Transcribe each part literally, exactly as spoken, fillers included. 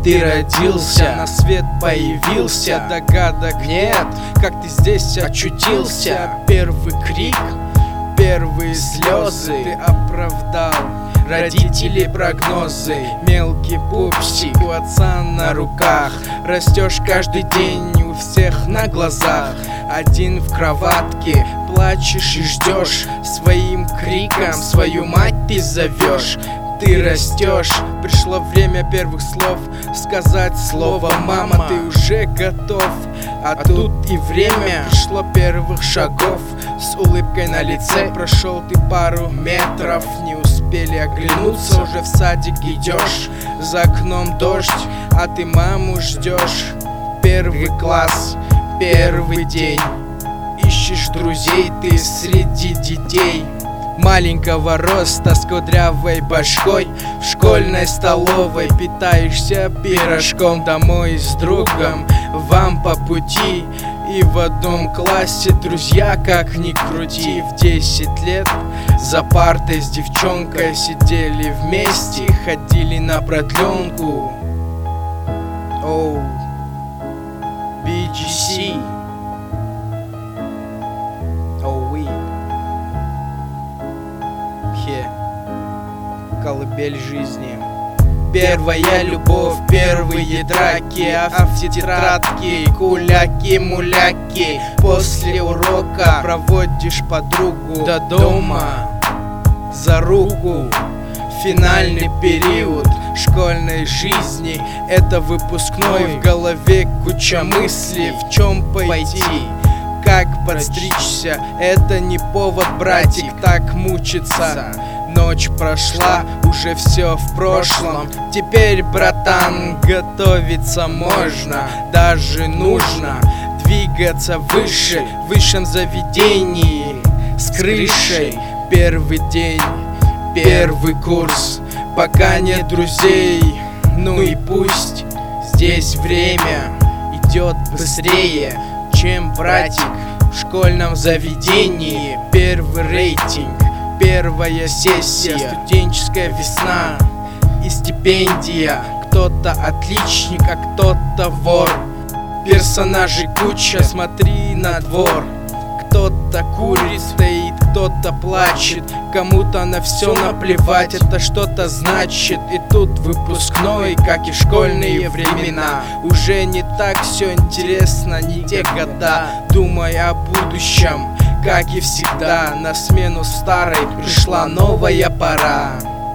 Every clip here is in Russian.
ты родился, на свет появился, догадок нет, как ты здесь очутился. Первый крик, первые слезы ты оправдал родители прогнозы. Мелкий пупсик у отца на руках, растешь каждый день у всех на глазах. Один в кроватке, плачешь и ждешь, своим криком свою мать ты зовешь. Ты растешь, пришло время первых слов, сказать слово «мама», ты уже готов. А тут и время пришло первых шагов, с улыбкой на лице прошел ты пару метров. Не успели оглянуться, уже в садик идешь, за окном дождь, а ты маму ждешь. Первый класс, первый день, ищешь друзей ты среди детей. Маленького роста с кудрявой башкой, в школьной столовой питаешься пирожком. Домой с другом, вам по пути, и в одном классе друзья, как ни крути. В десять лет за партой с девчонкой сидели вместе, ходили на продленку. Оу, би джи си. Оуи. Колыбель жизни. Первая любовь, первые драки, а в тетрадке куляки-муляки. После урока проводишь подругу до дома за руку. Финальный период школьной жизни, это выпускной. В голове куча мыслей, в чем пойти, как подстричься. Это не повод, братик, так мучиться. Ночь прошла, уже все в прошлом. Теперь, братан, готовиться можно, даже нужно двигаться выше, в высшем заведении с крышей. Первый день, первый курс, пока нет друзей, ну и пусть. Здесь время идет быстрее, чем, братик, в школьном заведении. Первый рейтинг, первая сессия, студенческая весна и стипендия. Кто-то отличник, а кто-то вор. Персонажей куча, смотри на двор. Кто-то курит, стоит, кто-то плачет, кому-то на все наплевать, это что-то значит. И тут выпускной, как и школьные времена. Уже не так все интересно, не те года. Думай о будущем, как и всегда, на смену старой пришла новая пора.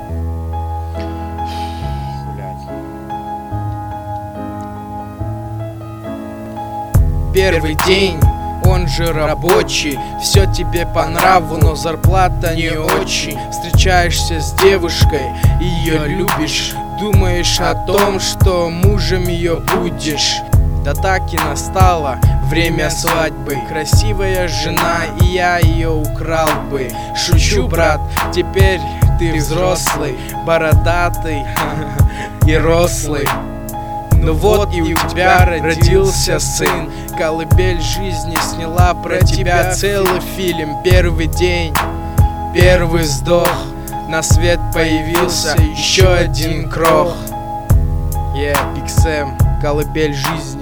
Первый день, он же рабочий, все тебе по нраву, но зарплата не очень. Встречаешься с девушкой, ее любишь, думаешь о том, что мужем ее будешь. Да так и настало время свадьбы, красивая жена, и я ее украл бы. Шучу, брат, теперь ты взрослый, бородатый и рослый. Ну вот и у тебя родился сын, колыбель жизни сняла про тебя целый фильм. Первый день, первый вздох, на свет появился еще один крох. Yeah, Big Sam, колыбель жизни.